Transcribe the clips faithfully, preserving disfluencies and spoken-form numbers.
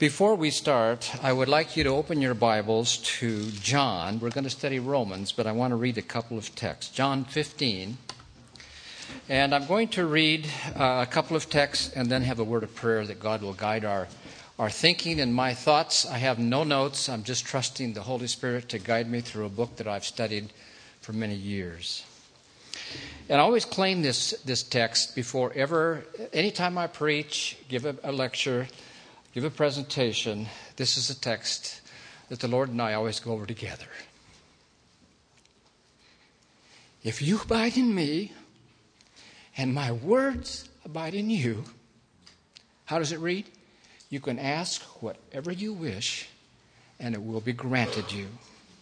Before we start, I would like you to open your Bibles to John. We're going to study Romans, but I want to read a couple of texts. John fifteen. And I'm going to read uh, a couple of texts and then have a word of prayer that God will guide our, our thinking and my thoughts. I have no notes. I'm just trusting the Holy Spirit to guide me through a book that I've studied for many years. And I always claim this, this text before ever, anytime I preach, give a, a lecture, give a presentation, this is a text that the Lord and I always go over together. If you abide in me, and my words abide in you, how does it read? You can ask whatever you wish, and it will be granted you.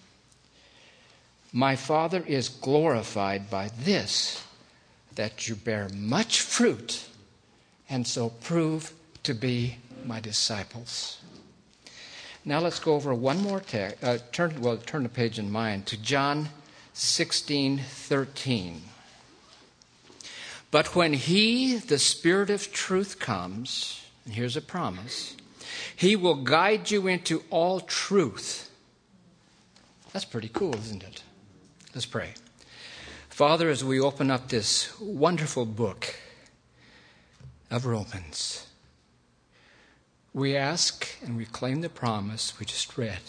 My Father is glorified by this, that you bear much fruit, and so prove to be my disciples. Now let's go over one more text. Uh, turn, well, turn the page in mind to John sixteen thirteen. But when He, the Spirit of truth, comes, and here's a promise, He will guide you into all truth. That's pretty cool, isn't it? Let's pray. Father, as we open up this wonderful book of Romans, we ask and we claim the promise we just read.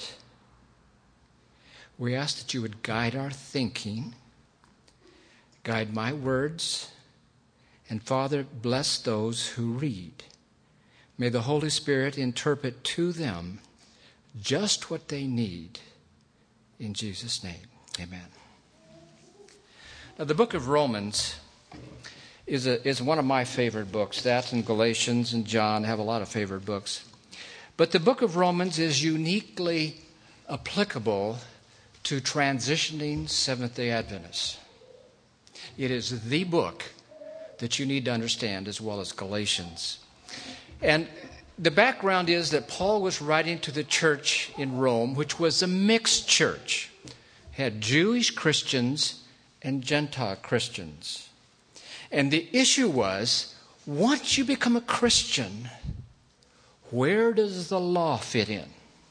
We ask that you would guide our thinking, guide my words, and Father, bless those who read. May the Holy Spirit interpret to them just what they need. In Jesus' name, amen. Now, the book of Romans is a, is one of my favorite books. That and Galatians and John have a lot of favorite books. But the book of Romans is uniquely applicable to transitioning Seventh-day Adventists. It is the book that you need to understand, as well as Galatians. And the background is that Paul was writing to the church in Rome, which was a mixed church. It had Jewish Christians and Gentile Christians. And the issue was, once you become a Christian, where does the law fit in?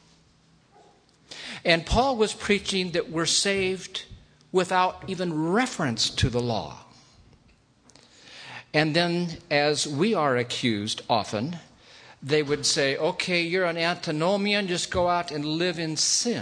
And Paul was preaching that we're saved without even reference to the law. And then, as we are accused often, they would say, okay, you're an antinomian, just go out and live in sin.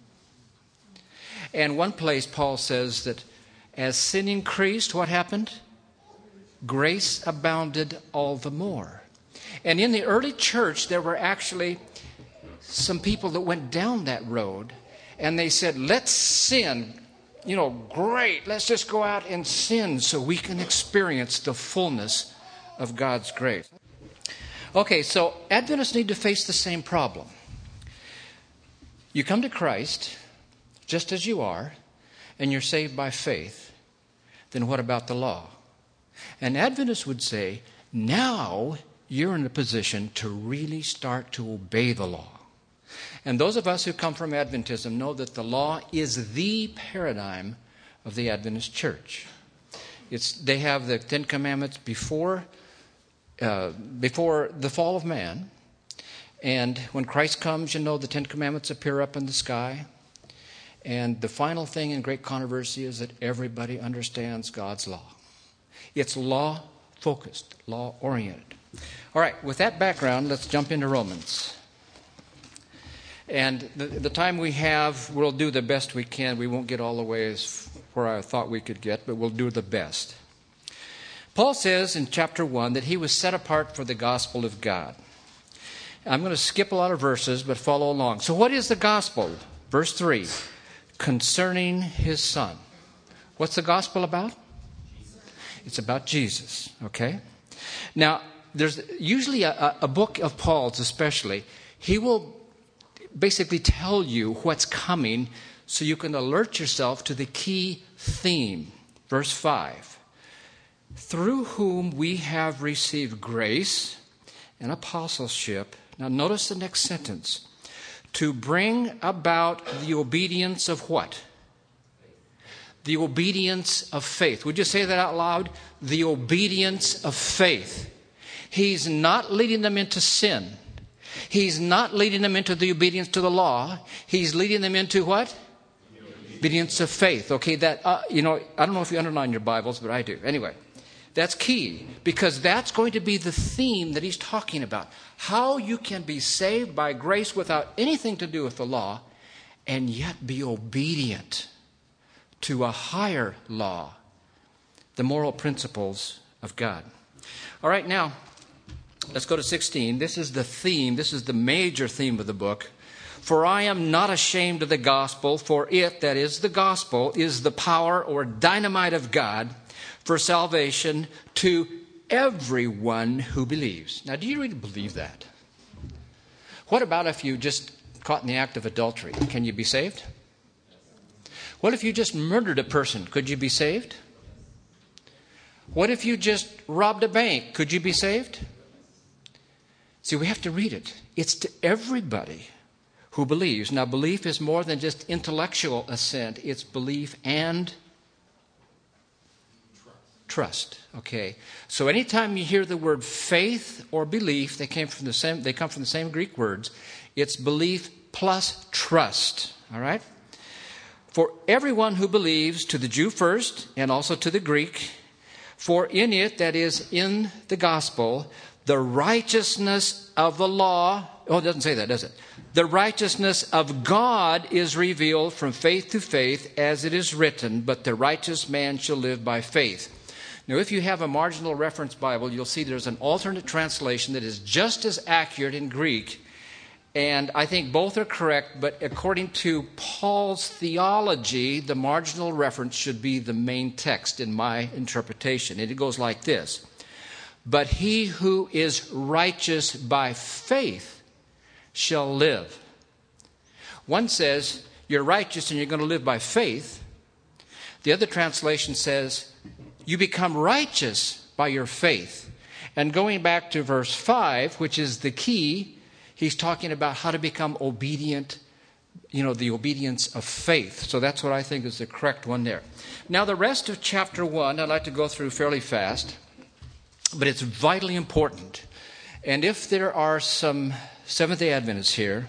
And one place Paul says that as sin increased, what happened? Grace abounded all the more. And in the early church, there were actually some people that went down that road, and they said, let's sin. You know, great, let's just go out and sin so we can experience the fullness of God's grace. Okay, so Adventists need to face the same problem. You come to Christ just as you are, and you're saved by faith. Then what about the law? And Adventists would say, now you're in a position to really start to obey the law. And those of us who come from Adventism know that the law is the paradigm of the Adventist church. It's, they have the Ten Commandments before, uh, before the fall of man. And when Christ comes, you know, the Ten Commandments appear up in the sky. And the final thing in great controversy is that everybody understands God's law. It's law-focused, law-oriented. All right, with that background, let's jump into Romans. And the, the time we have, we'll do the best we can. We won't get all the way as where I thought we could get, but we'll do the best. Paul says in chapter one that he was set apart for the gospel of God. I'm going to skip a lot of verses, but follow along. So what is the gospel? Verse three, concerning his son. What's the gospel about? It's about Jesus, okay? Now, there's usually a, a book of Paul's especially. He will basically tell you what's coming so you can alert yourself to the key theme. Verse five, through whom we have received grace and apostleship. Now notice the next sentence. To bring about the obedience of what? The obedience of faith. Would you say that out loud? The obedience of faith. He's not leading them into sin. He's not leading them into the obedience to the law. He's leading them into what? Obedience of faith. Okay, that, uh, you know, I don't know if you underline your Bibles, but I do. Anyway, that's key, because that's going to be the theme that he's talking about. How you can be saved by grace without anything to do with the law and yet be obedient to a higher law, the moral principles of God. All right, now, let's go to sixteen. This is the theme. This is the major theme of the book. For I am not ashamed of the gospel, for it, that is the gospel, is the power or dynamite of God for salvation to everyone who believes. Now, do you really believe that? What about if you just caught in the act of adultery? Can you be saved? What if you just murdered a person? Could you be saved? What if you just robbed a bank? Could you be saved? See, we have to read it. It's to everybody who believes. Now, belief is more than just intellectual assent. It's belief and trust. Okay. So anytime you hear the word faith or belief, they came from the same they come from the same Greek words. It's belief plus trust. All right? For everyone who believes, to the Jew first and also to the Greek, for in it, that is in the gospel, the righteousness of the law, oh, it doesn't say that, does it? The righteousness of God is revealed from faith to faith, as it is written, but the righteous man shall live by faith. Now, if you have a marginal reference Bible, you'll see there's an alternate translation that is just as accurate in Greek. And I think both are correct, but according to Paul's theology, the marginal reference should be the main text in my interpretation. And it goes like this. But he who is righteous by faith shall live. One says, you're righteous and you're going to live by faith. The other translation says, you become righteous by your faith. And going back to verse five, which is the key, he's talking about how to become obedient, you know, the obedience of faith. So that's what I think is the correct one there. Now, the rest of chapter one, I'd like to go through fairly fast, but it's vitally important. And if there are some Seventh-day Adventists here,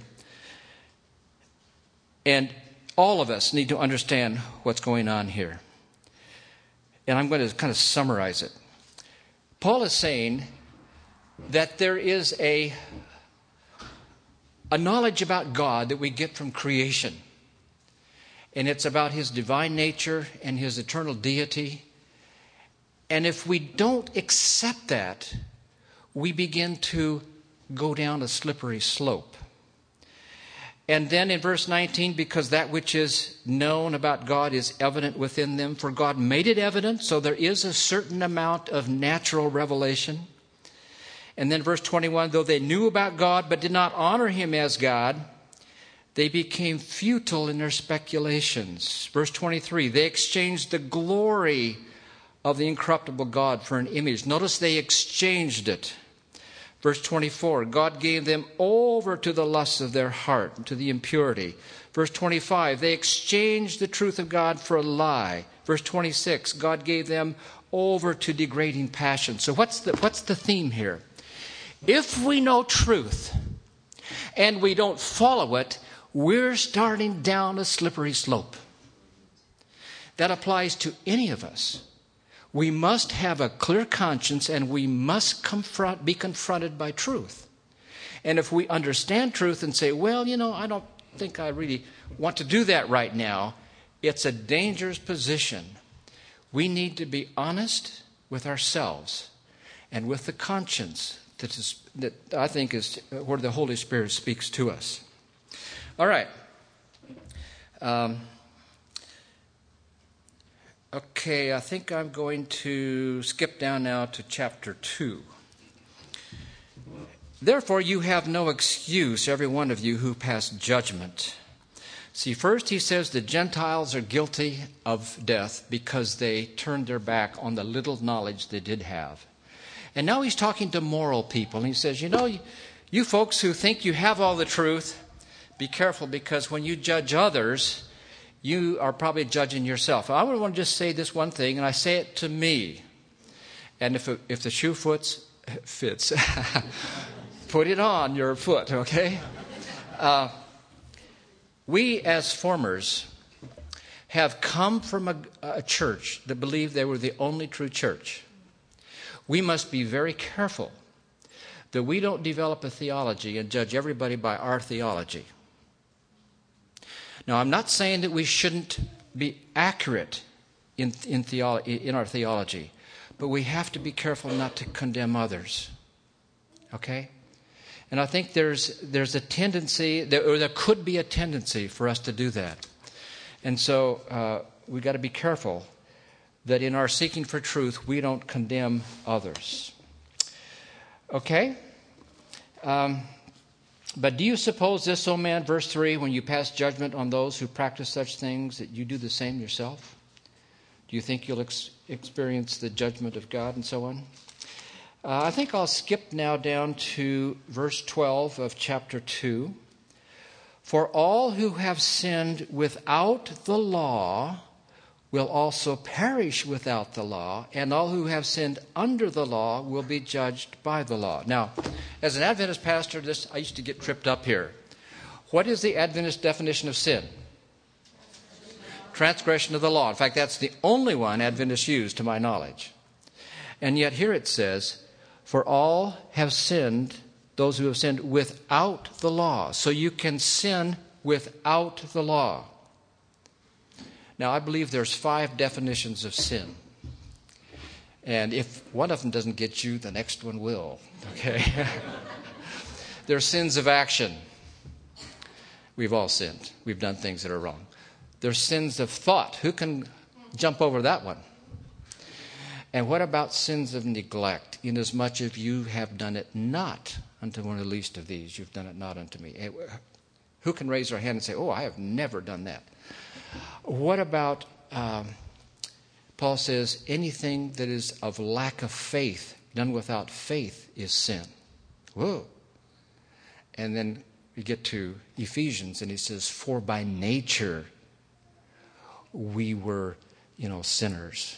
and all of us need to understand what's going on here. And I'm going to kind of summarize it. Paul is saying that there is a, a knowledge about God that we get from creation. And it's about his divine nature and his eternal deity. And if we don't accept that, we begin to go down a slippery slope. And then in verse nineteen, because that which is known about God is evident within them, for God made it evident, so there is a certain amount of natural revelation. And then verse twenty-one, though they knew about God but did not honor him as God, they became futile in their speculations. Verse twenty-three, they exchanged the glory of the incorruptible God for an image. Notice they exchanged it. Verse twenty-four, God gave them over to the lusts of their heart, to the impurity. Verse twenty-five, they exchanged the truth of God for a lie. Verse twenty-six, God gave them over to degrading passion. So what's the, what's the theme here? If we know truth and we don't follow it, we're starting down a slippery slope. That applies to any of us. We must have a clear conscience and we must confront, be confronted by truth. And if we understand truth and say, well, you know, I don't think I really want to do that right now, it's a dangerous position. We need to be honest with ourselves and with the conscience that, is, that I think is where the Holy Spirit speaks to us. All right. Um, Okay, I think I'm going to skip down now to chapter two. Therefore, you have no excuse, every one of you who pass judgment. See, first he says the Gentiles are guilty of death because they turned their back on the little knowledge they did have. And now he's talking to moral people. And he says, you know, you, you folks who think you have all the truth, be careful, because when you judge others, you are probably judging yourself. I would want to just say this one thing, and I say it to me. And if it, if the shoe fits, fits, Put it on your foot, okay? Uh, we as formers have come from a, a church that believed they were the only true church. We must be very careful that we don't develop a theology and judge everybody by our theology. Now, I'm not saying that we shouldn't be accurate in, in, theolo- in our theology, but we have to be careful not to condemn others. Okay? And I think there's there's a tendency, there, or there could be a tendency for us to do that. And so uh, we've got to be careful that in our seeking for truth, we don't condemn others. Okay? Um, but do you suppose this, O man, verse three, when you pass judgment on those who practice such things, that you do the same yourself? Do you think you'll ex- experience the judgment of God and so on? Uh, I think I'll skip now down to verse twelve of chapter two. For all who have sinned without the law will also perish without the law, and all who have sinned under the law will be judged by the law. Now, as an Adventist pastor, this I used to get tripped up here. What is the Adventist definition of sin? Transgression of the law. In fact, that's the only one Adventists use, to my knowledge. And yet here it says, for all have sinned, those who have sinned without the law. So you can sin without the law. Now, I believe there's five definitions of sin. And if one of them doesn't get you, the next one will. Okay? There are sins of action. We've all sinned. We've done things that are wrong. There's sins of thought. Who can jump over that one? And what about sins of neglect? Inasmuch as you have done it not unto one of the least of these, you've done it not unto me. Who can raise their hand and say, oh, I have never done that? What about, um, Paul says, anything that is of lack of faith, done without faith, is sin. Whoa. And then we get to Ephesians, and he says, for by nature we were, you know, sinners.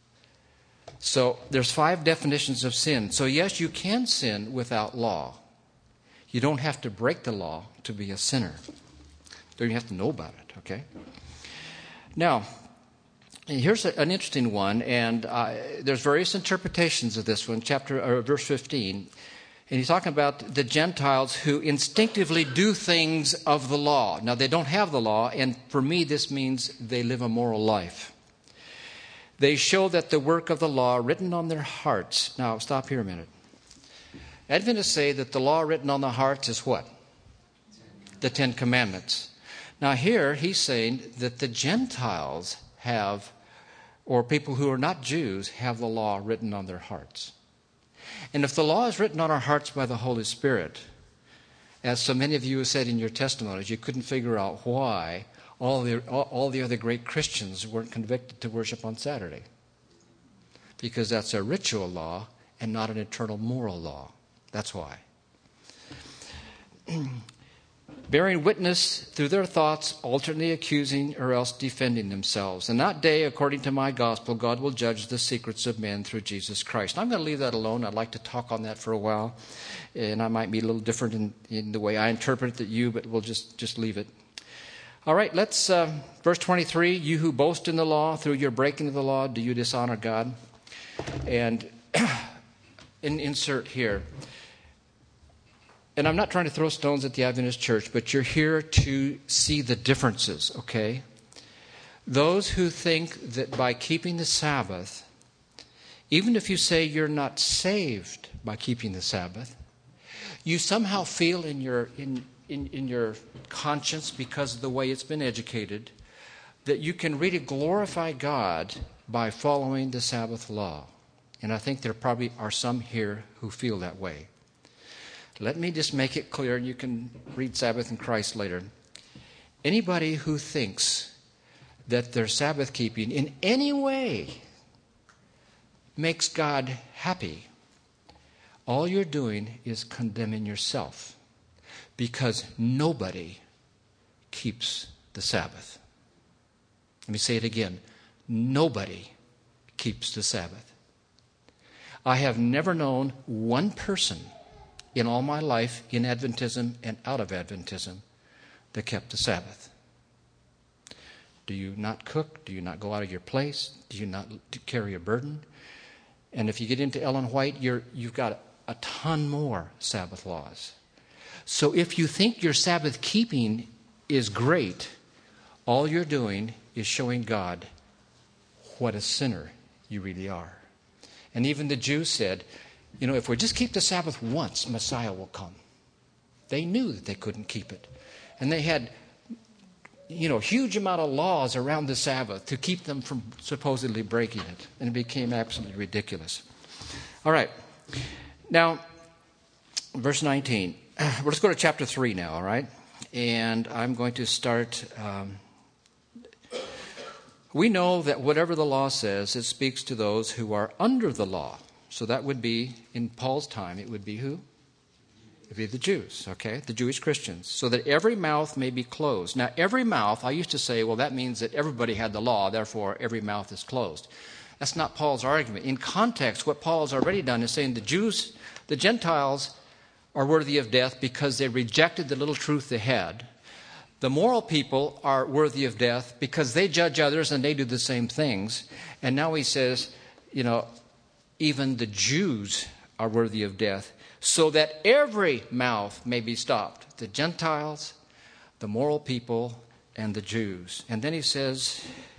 So there's five definitions of sin. So yes, you can sin without law. You don't have to break the law to be a sinner. You have to know about it, okay? Now, here's a, an interesting one, and uh, there's various interpretations of this one, chapter or verse fifteen. And he's talking about the Gentiles who instinctively do things of the law. Now, they don't have the law, and for me, this means they live a moral life. They show that the work of the law written on their hearts. Now, stop here a minute. Adventists say that the law written on the hearts is what? The Ten Commandments. Now, here he's saying that the Gentiles have, or people who are not Jews, have the law written on their hearts. And if the law is written on our hearts by the Holy Spirit, as so many of you have said in your testimonies, you couldn't figure out why all the, all, all the other great Christians weren't convicted to worship on Saturday. Because that's a ritual law and not an eternal moral law. That's why. Bearing witness through their thoughts, alternately accusing or else defending themselves. And that day, according to my gospel, God will judge the secrets of men through Jesus Christ. I'm going to leave that alone. I'd like to talk on that for a while. And I might be a little different in, in the way I interpret it than you, but we'll just, just leave it. All right, let's, uh, verse twenty-three, you who boast in the law, through your breaking of the law, do you dishonor God? And in, insert here. And I'm not trying to throw stones at the Adventist church, but you're here to see the differences, okay? Those who think that by keeping the Sabbath, even if you say you're not saved by keeping the Sabbath, you somehow feel in your in, in, in your conscience, because of the way it's been educated, that you can really glorify God by following the Sabbath law. And I think there probably are some here who feel that way. Let me just make it clear, and you can read Sabbath and Christ later. Anybody who thinks that their Sabbath keeping in any way makes God happy, all you're doing is condemning yourself, because nobody keeps the Sabbath. Let me say it again. Nobody keeps the Sabbath. I have never known one person in all my life in Adventism and out of Adventism that kept the Sabbath. Do you not cook? Do you not go out of your place? Do you not carry a burden? And if you get into Ellen White, you're, you've got a ton more Sabbath laws. So if you think your Sabbath keeping is great, all you're doing is showing God what a sinner you really are. And even the Jews said, you know, if we just keep the Sabbath once, Messiah will come. They knew that they couldn't keep it. And they had, you know, huge amount of laws around the Sabbath to keep them from supposedly breaking it. And it became absolutely ridiculous. All right. Now, verse nineteen. Well, let's go to chapter three now, all right? And I'm going to start. Um, we know that whatever the law says, it speaks to those who are under the law. So that would be, in Paul's time, it would be who? It would be the Jews, okay? The Jewish Christians. So that every mouth may be closed. Now, every mouth, I used to say, well, that means that everybody had the law, therefore every mouth is closed. That's not Paul's argument. In context, what Paul has already done is saying the Jews, the Gentiles, are worthy of death because they rejected the little truth they had. The moral people are worthy of death because they judge others and they do the same things. And now he says, you know, even the Jews are worthy of death so that every mouth may be stopped. The Gentiles, the moral people, and the Jews. And then he says,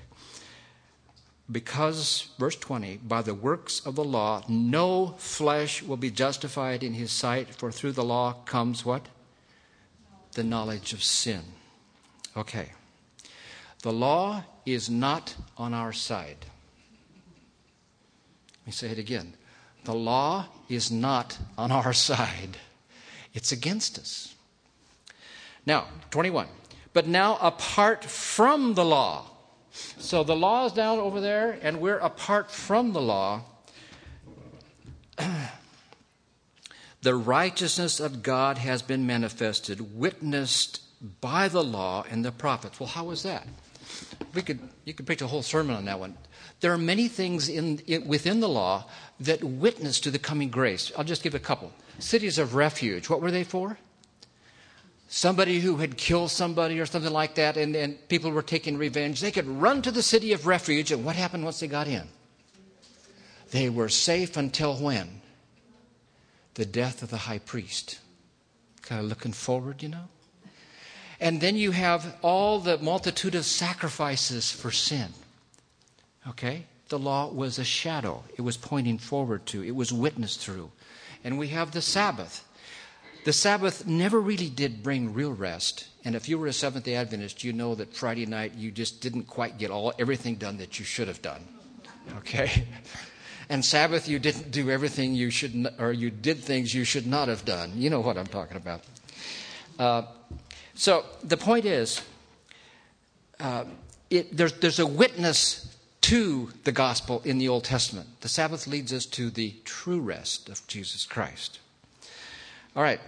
because, verse twenty, by the works of the law, no flesh will be justified in his sight, for through the law comes what? The knowledge of sin. Okay. The law is not on our side. Let me say it again. The law is not on our side. It's against us. Now, twenty-one. But now, apart from the law. So the law is down over there, and we're apart from the law. The righteousness of God has been manifested, witnessed by the law and the prophets. Well, how is that? We could you could preach a whole sermon on that one. There are many things in, in within the law that witness to the coming grace. I'll just give a couple. Cities of refuge. What were they for? Somebody who had killed somebody or something like that, and, and people were taking revenge. They could run to the city of refuge, and what happened once they got in? They were safe until when? The death of the high priest. Kind of looking forward, you know? And then you have all the multitude of sacrifices for sin. Okay? The law was a shadow. It was pointing forward to. It was witnessed through. And we have the Sabbath. The Sabbath never really did bring real rest. And if you were a Seventh-day Adventist, you know that Friday night you just didn't quite get all everything done that you should have done. Okay? And Sabbath, you didn't do everything you should, not, or you did things you should not have done. You know what I'm talking about. Uh, so the point is, uh, it, there's, there's a witness to the gospel in the Old Testament. The Sabbath leads us to the true rest of Jesus Christ. All right.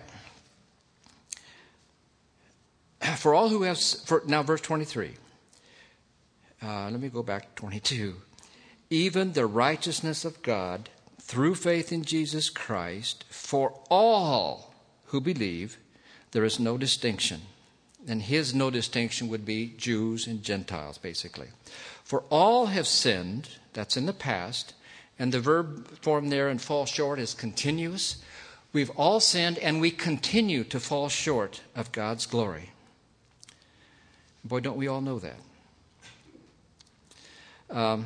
For all who have, for, now verse twenty-three. Uh, let me go back to twenty-two. Even the righteousness of God through faith in Jesus Christ for all who believe, there is no distinction. And his no distinction would be Jews and Gentiles, basically. For all have sinned, that's in the past, and the verb form there and fall short is continuous. We've all sinned and we continue to fall short of God's glory. Boy, don't we all know that. Um,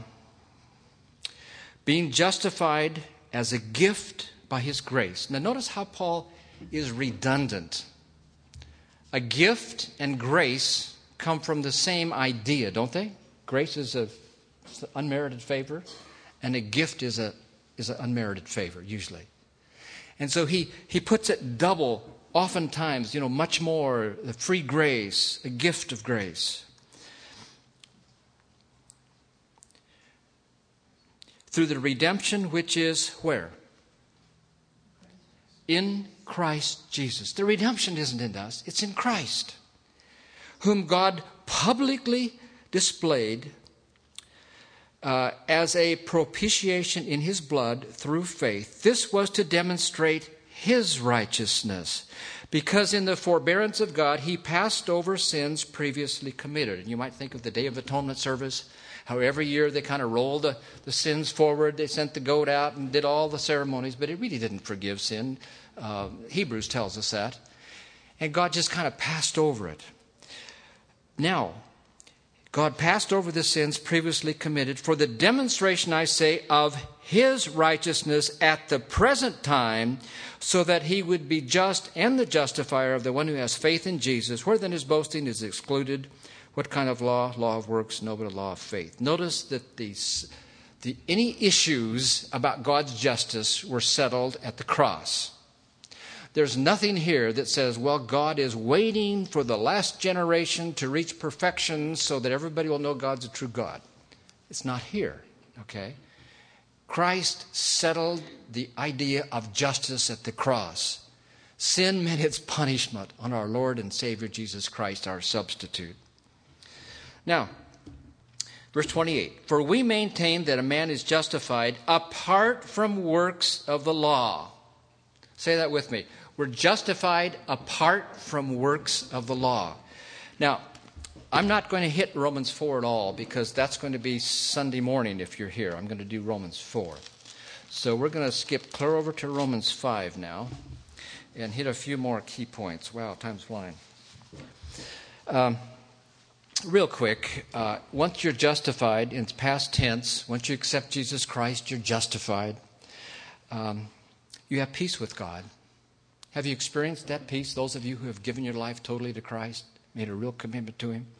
being justified as a gift by his grace. Now notice how Paul is redundant. A gift and grace come from the same idea, don't they? Grace is an unmerited favor, and a gift is a is an unmerited favor, usually. And so he, he puts it double, oftentimes, you know, much more, the free grace, a gift of grace. Through the redemption which is where? In Christ Jesus. The redemption isn't in us, it's in Christ, whom God publicly displayed uh, as a propitiation in his blood through faith. This was to demonstrate his righteousness, because in the forbearance of God, he passed over sins previously committed. And you might think of the Day of Atonement service, how every year they kind of rolled the, the sins forward. They sent the goat out and did all the ceremonies, but it really didn't forgive sin. Uh, Hebrews tells us that. And God just kind of passed over it. Now, God passed over the sins previously committed for the demonstration, I say, of his righteousness at the present time, so that he would be just and the justifier of the one who has faith in Jesus. Where then his boasting is excluded. What kind of law? Law of works? No, but a law of faith. Notice that these, the, any issues about God's justice were settled at the cross. There's nothing here that says, well, God is waiting for the last generation to reach perfection so that everybody will know God's a true God. It's not here, okay? Christ settled the idea of justice at the cross. Sin meant its punishment on our Lord and Savior Jesus Christ, our substitute. Now, verse twenty-eight, for we maintain that a man is justified apart from works of the law. Say that with me. We're justified apart from works of the law. Now, I'm not going to hit Romans four at all, because that's going to be Sunday morning if you're here. I'm going to do Romans four. So we're going to skip clear over to Romans five now and hit a few more key points. Wow, time's flying. Um, real quick, uh, once you're justified, in past tense, once you accept Jesus Christ, you're justified. Um, you have peace with God. Have you experienced that peace, those of you who have given your life totally to Christ, made a real commitment to him?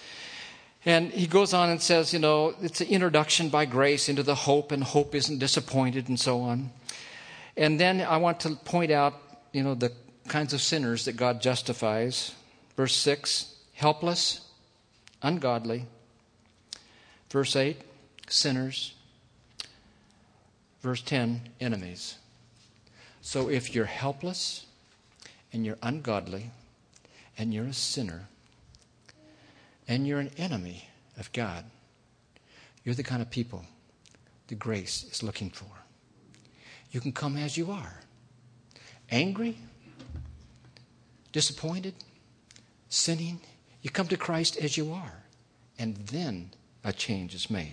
And he goes on and says, you know, it's an introduction by grace into the hope, and hope isn't disappointed, and so on. And then I want to point out, you know, the kinds of sinners that God justifies. Verse six, helpless, ungodly. Verse eight, sinners. Verse ten, enemies. So if you're helpless and you're ungodly and you're a sinner and you're an enemy of God, you're the kind of people the grace is looking for. You can come as you are. Angry, disappointed, sinning. You come to Christ as you are. And then a change is made.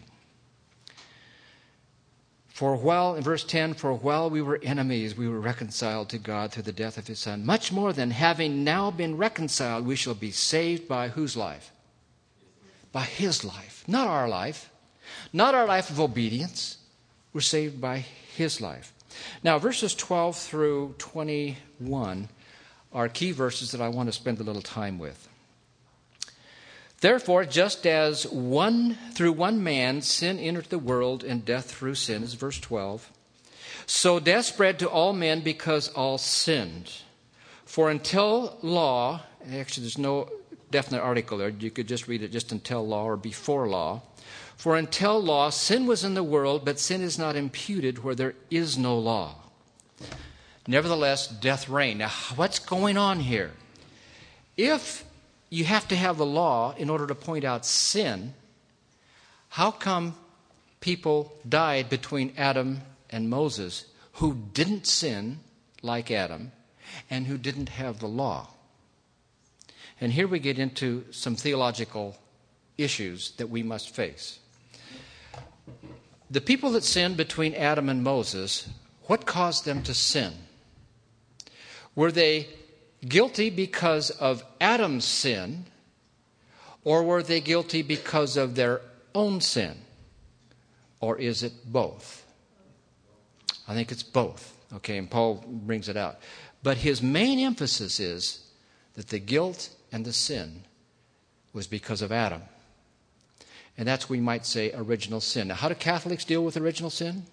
For while, in verse ten, for while we were enemies, we were reconciled to God through the death of his Son. Much more than having now been reconciled, we shall be saved by whose life? By his life. Not our life. Not our life of obedience. We're saved by his life. Now, verses twelve through twenty-one are key verses that I want to spend a little time with. Therefore, just as one through one man sin entered the world, and death through sin, is verse twelve, so death spread to all men because all sinned. For until law, actually there's no definite article there, you could just read it just until law or before law. For until law, sin was in the world, but sin is not imputed where there is no law. Nevertheless, death reigned. Now, what's going on here? If you have to have the law in order to point out sin, how come people died between Adam and Moses who didn't sin like Adam and who didn't have the law? And here we get into some theological issues that we must face. The people that sinned between Adam and Moses, what caused them to sin? Were they guilty because of Adam's sin, or were they guilty because of their own sin? Or is it both? I think it's both. Okay, and Paul brings it out. But his main emphasis is that the guilt and the sin was because of Adam. And that's, we might say, original sin. Now, how do Catholics deal with original sin?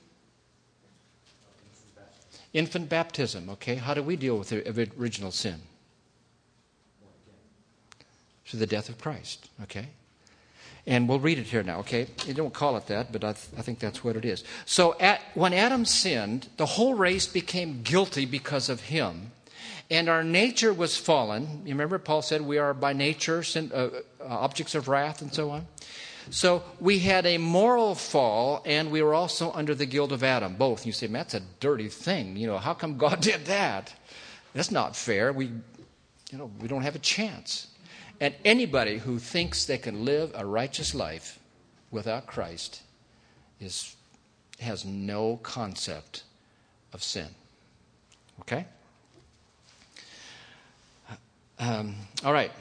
Infant baptism, okay? How do we deal with the original sin? Through the death of Christ, okay? And we'll read it here now, okay? You don't call it that, but I, th- I think that's what it is. So at, when Adam sinned, the whole race became guilty because of him. And our nature was fallen. You remember Paul said we are by nature sin, uh, uh, objects of wrath and so on. So we had a moral fall, and we were also under the guilt of Adam, both. You say, man, that's a dirty thing. You know, how come God did that? That's not fair. We, you know, we don't have a chance. And anybody who thinks they can live a righteous life without Christ is has no concept of sin. Okay? Um, all right.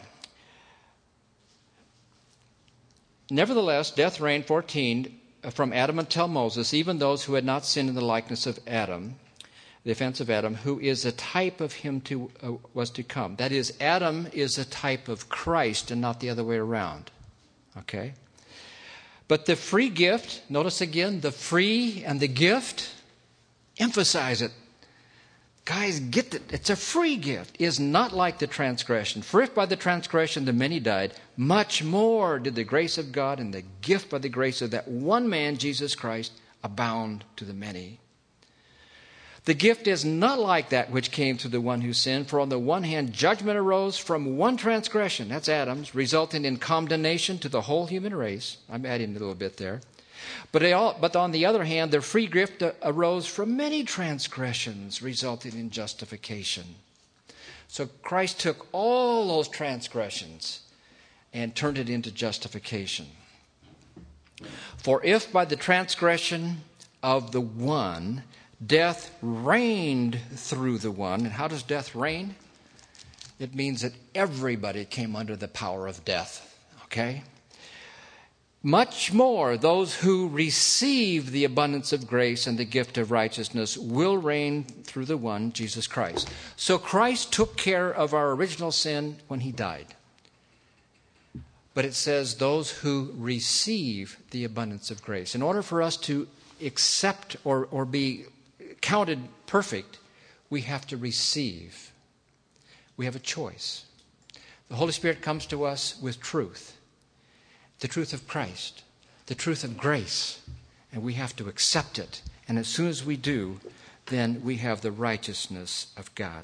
Nevertheless, death reigned, fourteen, from Adam until Moses, even those who had not sinned in the likeness of Adam, the offense of Adam, who is a type of him to uh, was to come. That is, Adam is a type of Christ and not the other way around. Okay? But the free gift, notice again, the free and the gift, emphasize it. Guys, get it. It's a free gift. Is not like the transgression. For if by the transgression the many died, much more did the grace of God and the gift by the grace of that one man, Jesus Christ, abound to the many. The gift is not like that which came through the one who sinned. For on the one hand, judgment arose from one transgression, that's Adam's, resulting in condemnation to the whole human race. I'm adding a little bit there. But, they all, but on the other hand, the free gift arose from many transgressions, resulting in justification. So Christ took all those transgressions and turned it into justification. For if by the transgression of the one, death reigned through the one. And how does death reign? It means that everybody came under the power of death. Okay? Much more, those who receive the abundance of grace and the gift of righteousness will reign through the one, Jesus Christ. So Christ took care of our original sin when he died. But it says those who receive the abundance of grace. In order for us to accept or, or be counted perfect, we have to receive. We have a choice. The Holy Spirit comes to us with truth. The truth of Christ. The truth of grace. And we have to accept it. And as soon as we do, then we have the righteousness of God.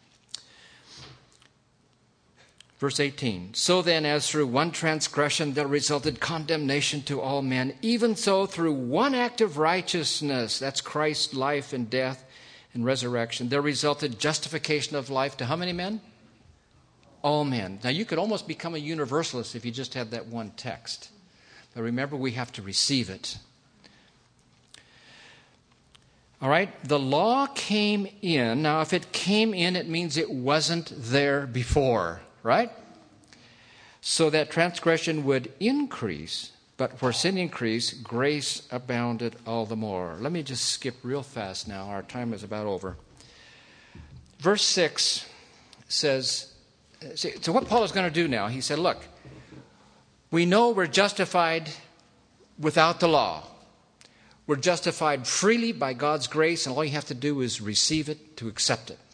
Verse eighteen, so then as through one transgression there resulted condemnation to all men, even so through one act of righteousness, that's Christ's life and death and resurrection, there resulted justification of life to how many men? All men. Now you could almost become a universalist if you just had that one text. But remember, we have to receive it. All right, the law came in. Now if it came in, it means it wasn't there before. Right? So that transgression would increase, but where sin increased, grace abounded all the more. Let me just skip real fast now. Our time is about over. Verse six says, so what Paul is going to do now, he said, look, we know we're justified without the law. We're justified freely by God's grace, and all you have to do is receive it to accept it.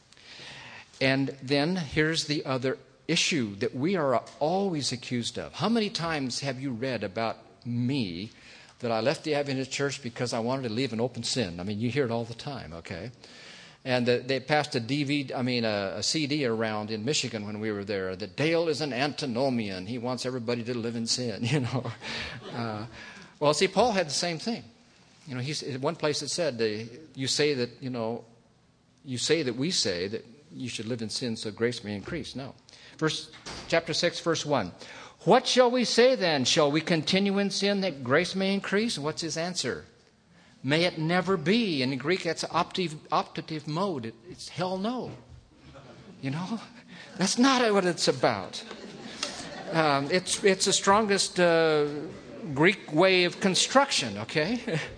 And then here's the other issue that we are always accused of. How many times have you read about me that I left the Adventist church because I wanted to leave an open sin? I mean, you hear it all the time, okay? And uh, they passed a D V D, I mean, a, a C D around in Michigan when we were there. That Dale is an antinomian. He wants everybody to live in sin, you know. Uh, well, see, Paul had the same thing. You know, he's, at one place it said, uh, you say that, you know, you say that we say that you should live in sin so grace may increase. No. Verse, chapter six, verse one. What shall we say then? Shall we continue in sin that grace may increase? And what's his answer? May it never be. And in Greek, that's optative, optative mode. It, it's hell no. You know? That's not what it's about. Um, it's, it's the strongest uh, Greek way of construction, okay?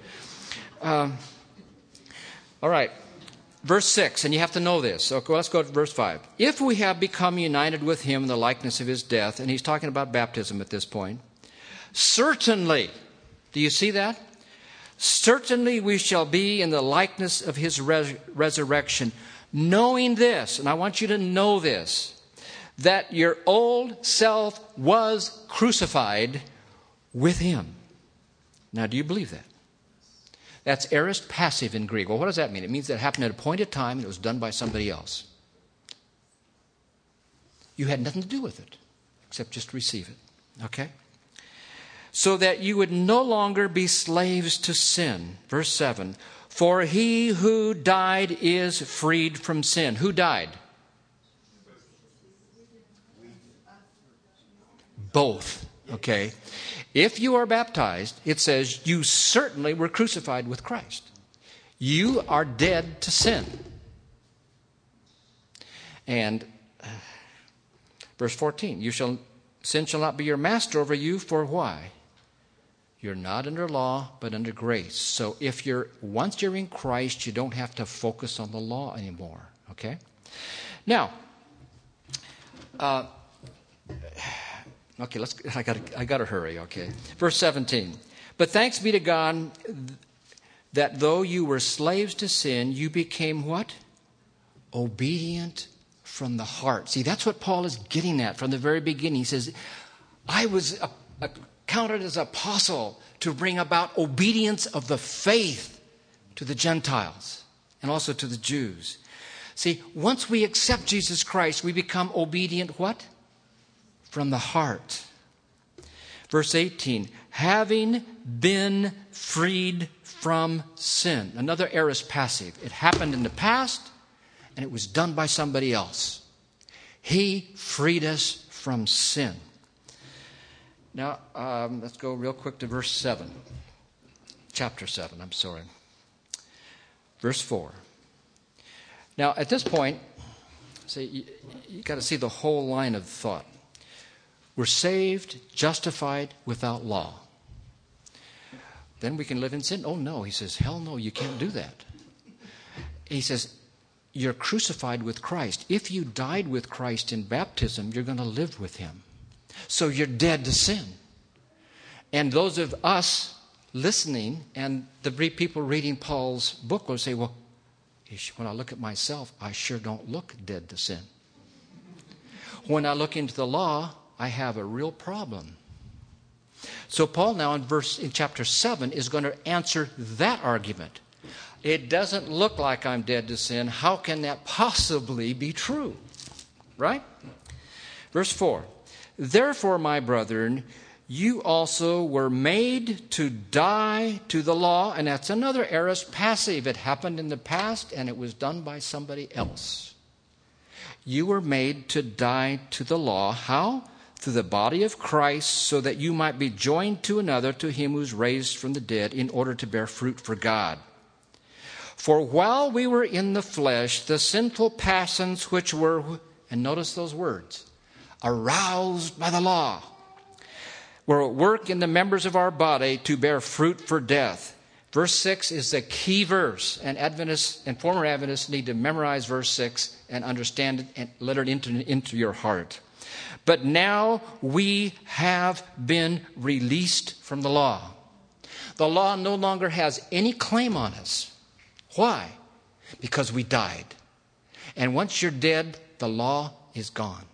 um, all right. Verse six, and you have to know this. So let's go to verse five. If we have become united with him in the likeness of his death, and he's talking about baptism at this point, certainly, do you see that? Certainly we shall be in the likeness of his res- resurrection, knowing this, and I want you to know this, that your old self was crucified with him. Now, do you believe that? That's aorist passive in Greek. Well, what does that mean? It means that it happened at a appointed time and it was done by somebody else. You had nothing to do with it except just receive it. Okay? so that you would no longer be slaves to sin. Verse seven, for he who died is freed from sin. Who died? Both. Okay. If you are baptized, it says you certainly were crucified with Christ. You are dead to sin. And uh, verse fourteen, you shall sin shall not be your master over you, for why? You're not under law, but under grace. So if you're once you're in Christ, you don't have to focus on the law anymore. Okay? Now, uh, okay, let's. I got. I got to hurry. Okay, verse seventeen. But thanks be to God that though you were slaves to sin, you became what? Obedient from the heart. See, that's what Paul is getting at from the very beginning. He says, I was a, a, counted as apostle to bring about obedience of the faith to the Gentiles and also to the Jews. See, once we accept Jesus Christ, we become obedient what? From the heart. Verse eighteen, having been freed from sin. Another aorist passive. It happened in the past, and it was done by somebody else. He freed us from sin. Now, um, let's go real quick to verse seven. Chapter seven, I'm sorry. Verse four. Now, at this point, see, you, you got to see the whole line of thought. We're saved, justified without law. Then we can live in sin? Oh, no. He says, hell no, you can't do that. He says, you're crucified with Christ. If you died with Christ in baptism, you're going to live with him. So you're dead to sin. And those of us listening and the people reading Paul's book will say, well, when I look at myself, I sure don't look dead to sin. When I look into the law, I have a real problem. So Paul now in verse in chapter seven is going to answer that argument. It doesn't look like I'm dead to sin. How can that possibly be true? Right? Verse four. Therefore, my brethren, you also were made to die to the law. And that's another aorist passive. It happened in the past and it was done by somebody else. You were made to die to the law. How? Through the body of Christ, so that you might be joined to another, to him who is raised from the dead, in order to bear fruit for God. For while we were in the flesh, the sinful passions which were, and notice those words, aroused by the law, were at work in the members of our body to bear fruit for death. Verse six is the key verse, and Adventists and former Adventists need to memorize verse six and understand it and let it into, into your heart. But now we have been released from the law. The law no longer has any claim on us. Why? Because we died. And once you're dead, the law is gone.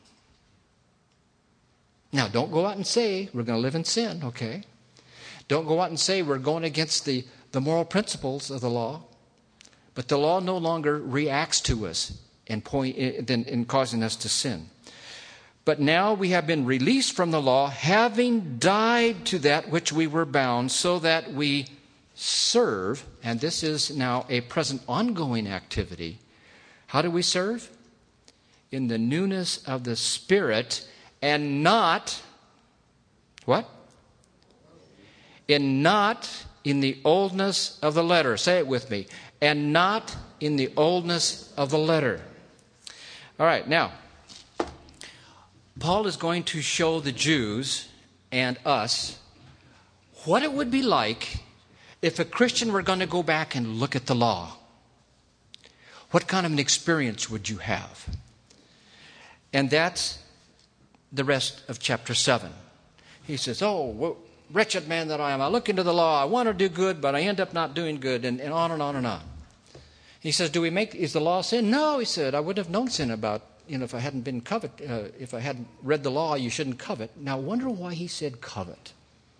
Now, don't go out and say we're going to live in sin, okay? Don't go out and say we're going against the, the moral principles of the law. But the law no longer reacts to us in, point, in, in causing us to sin. But now we have been released from the law, having died to that which we were bound, so that we serve, and this is now a present ongoing activity. How do we serve? In the newness of the Spirit, and not, what? In not in the oldness of the letter. Say it with me. And not in the oldness of the letter. All right, now, Paul is going to show the Jews and us what it would be like if a Christian were going to go back and look at the law. What kind of an experience would you have? And that's the rest of chapter seven. He says, oh, wretched man that I am. I look into the law. I want to do good, but I end up not doing good, and, and on and on and on. He says, do we make, is the law sin? No, he said, I wouldn't have known sin about You know, if I hadn't been covet, uh, if I hadn't read the law, you shouldn't covet. Now, wonder why he said covet.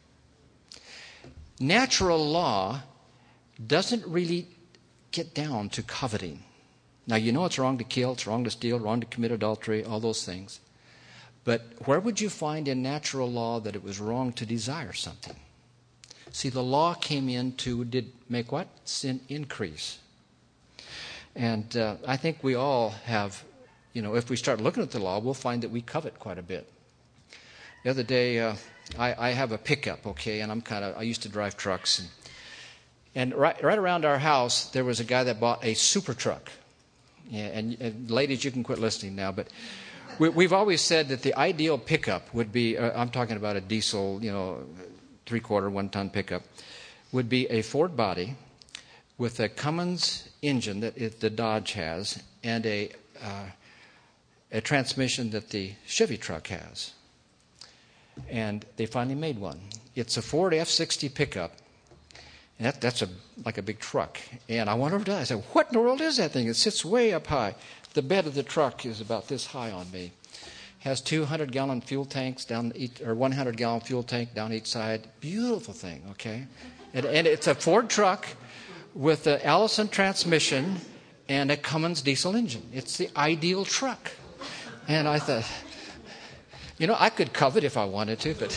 Natural law doesn't really get down to coveting. Now, you know it's wrong to kill, it's wrong to steal, wrong to commit adultery, all those things. But where would you find in natural law that it was wrong to desire something? See, the law came in to did make what? Sin increase. And uh, I think we all have, you know, if we start looking at the law, we'll find that we covet quite a bit. The other day, uh, I, I have a pickup, okay, and I'm kind of, I used to drive trucks. And, and right, right around our house, there was a guy that bought a super truck. Yeah, and, and ladies, you can quit listening now, but we, we've always said that the ideal pickup would be, uh, I'm talking about a diesel, you know, three-quarter, one-ton pickup, would be a Ford body with a Cummins engine that it, the Dodge has and a uh, a transmission that the Chevy truck has. And they finally made one. It's a Ford F sixty pickup. And that, that's a like a big truck. And I went over to it. I said, what in the world is that thing? It sits way up high. The bed of the truck is about this high on me. Has two hundred gallon fuel tanks down each, or one hundred gallon fuel tank down each side. Beautiful thing, okay? And, and it's a Ford truck with an Allison transmission and a Cummins diesel engine. It's the ideal truck. And I thought, you know, I could covet if I wanted to, but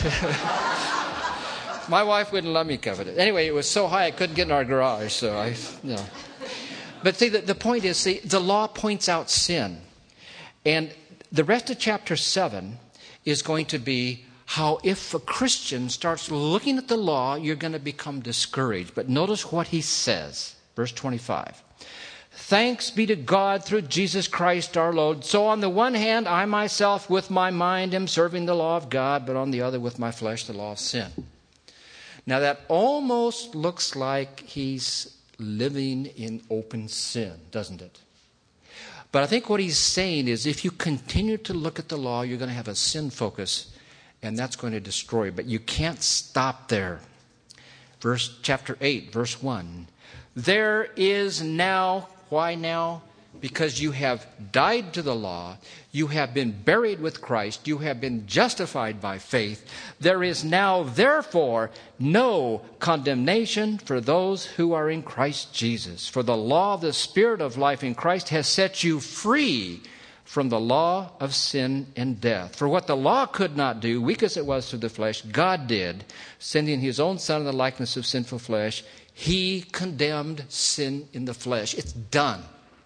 my wife wouldn't let me covet it. Anyway, it was so high I couldn't get in our garage, so I, you know. But see, the, the point is, see, the law points out sin. And the rest of chapter seven is going to be how if a Christian starts looking at the law, you're going to become discouraged. But notice what he says, verse twenty-five. Thanks be to God through Jesus Christ our Lord. So on the one hand, I myself with my mind am serving the law of God, but on the other with my flesh the law of sin. Now that almost looks like he's living in open sin, doesn't it? But I think what he's saying is if you continue to look at the law, you're going to have a sin focus, and that's going to destroy you. But you can't stop there. Verse chapter eight, verse one. There is now, why now? Because you have died to the law, you have been buried with Christ, you have been justified by faith. There is now, therefore, no condemnation for those who are in Christ Jesus. For the law of the Spirit of life in Christ has set you free from the law of sin and death. For what the law could not do, weak as it was through the flesh, God did, sending his own Son in the likeness of sinful flesh. He condemned sin in the flesh. It's done.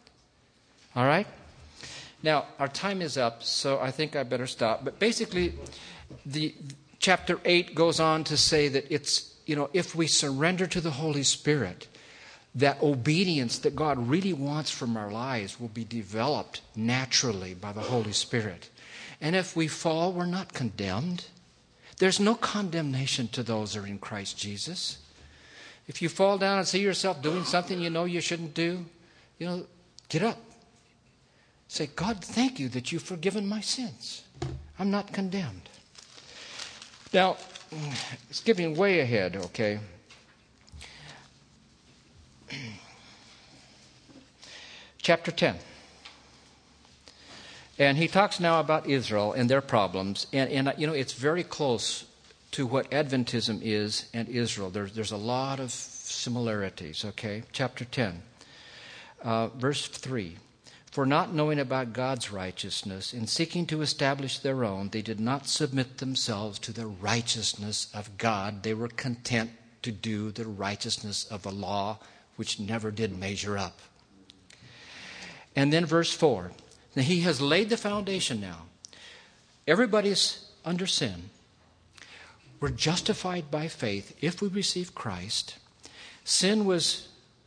All right? Now, our time is up, so I think I better stop. But basically, the chapter eight goes on to say that it's, you know, if we surrender to the Holy Spirit, that obedience that God really wants from our lives will be developed naturally by the Holy Spirit. And if we fall, we're not condemned. There's no condemnation to those who are in Christ Jesus. If you fall down and see yourself doing something you know you shouldn't do, you know, get up. Say, God, thank you that you've forgiven my sins. I'm not condemned. Now, skipping way ahead, okay. Chapter ten. And he talks now about Israel and their problems. And, and you know, it's very close to what Adventism is and Israel. There's, there's a lot of similarities, okay. Chapter ten, uh, verse three. For not knowing about God's righteousness and seeking to establish their own, they did not submit themselves to the righteousness of God. They were content to do the righteousness of the law, which never did measure up. And then verse four. Now he has laid the foundation now. Everybody's under sin. We're justified by faith if we receive Christ. Sin was,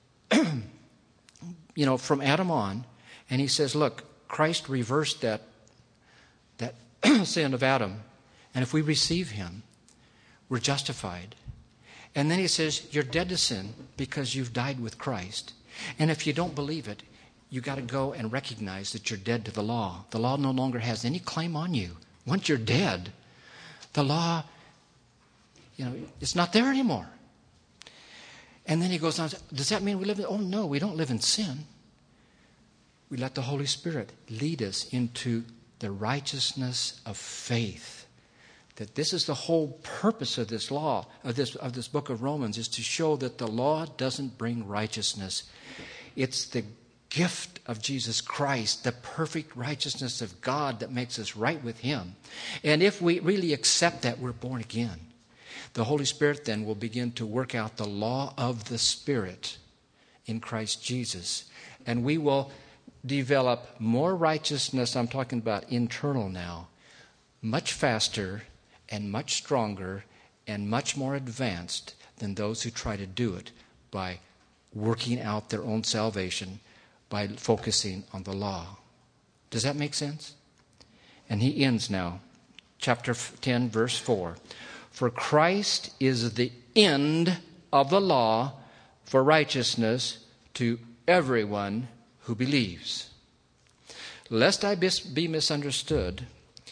you know, from Adam on. And he says, look, Christ reversed that, that sin of Adam. And if we receive him, we're justified. And then he says, you're dead to sin because you've died with Christ. And if you don't believe it, you got to go and recognize that you're dead to the law. The law no longer has any claim on you. Once you're dead, the law, you know, it's not there anymore. And then he goes on, does that mean we live in, oh no, we don't live in sin. We let the Holy Spirit lead us into the righteousness of faith. That this is the whole purpose of this law, of this, of this book of Romans, is to show that the law doesn't bring righteousness. It's the gift of Jesus Christ, the perfect righteousness of God that makes us right with Him. And if we really accept that, we're born again. The Holy Spirit then will begin to work out the law of the Spirit in Christ Jesus. And we will develop more righteousness, I'm talking about internal now, much faster and much stronger and much more advanced than those who try to do it by working out their own salvation by focusing on the law. Does that make sense? And he ends now, chapter ten, verse four. For Christ is the end of the law for righteousness to everyone who believes. Lest I be misunderstood,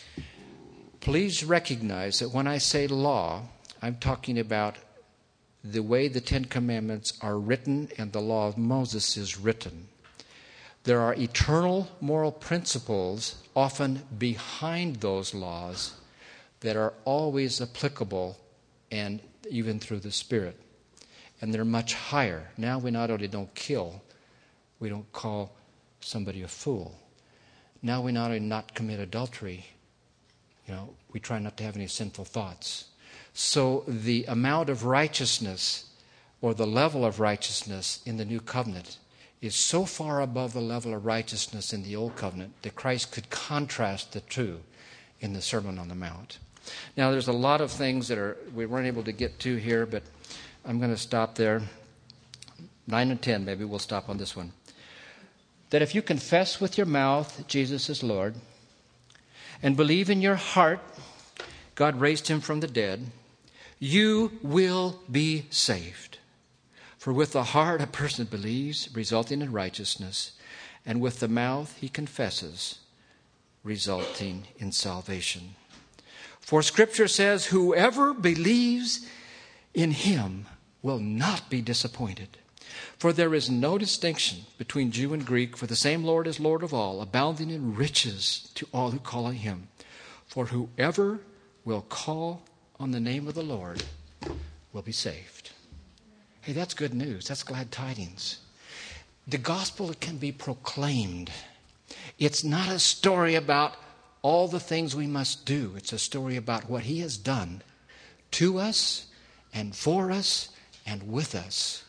please recognize that when I say law, I'm talking about the way the Ten Commandments are written and the law of Moses is written. There are eternal moral principles often behind those laws that are always applicable and even through the Spirit. And they're much higher. Now we not only don't kill, we don't call somebody a fool. Now we not only not commit adultery, you know, we try not to have any sinful thoughts. So the amount of righteousness or the level of righteousness in the new covenant is so far above the level of righteousness in the old covenant that Christ could contrast the two in the Sermon on the Mount. Now there's a lot of things that are we weren't able to get to here, but I'm going to stop there. Nine and ten, maybe we'll stop on this one. That if you confess with your mouth Jesus is Lord and believe in your heart God raised him from the dead, you will be saved. For with the heart a person believes, resulting in righteousness, and with the mouth he confesses, resulting in salvation. For Scripture says, whoever believes in him will not be disappointed. For there is no distinction between Jew and Greek, for the same Lord is Lord of all, abounding in riches to all who call on him. For whoever will call on the name of the Lord will be saved. Hey, that's good news. That's glad tidings. The gospel can be proclaimed. It's not a story about all the things we must do. It's a story about what he has done to us and for us and with us.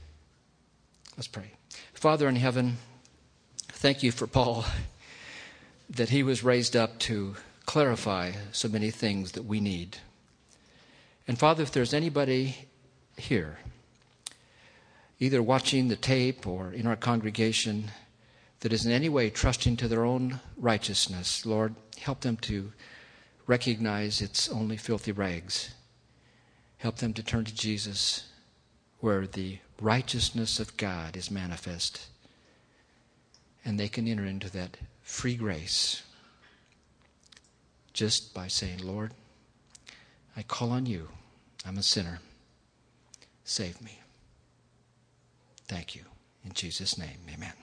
Let's pray. Father in heaven, thank you for Paul, that he was raised up to clarify so many things that we need. And Father, if there's anybody here, either watching the tape or in our congregation, that is in any way trusting to their own righteousness, Lord, help them to recognize it's only filthy rags. Help them to turn to Jesus, where the righteousness of God is manifest, and they can enter into that free grace just by saying, Lord, I call on you. I'm a sinner. Save me. Thank you. In Jesus' name, amen.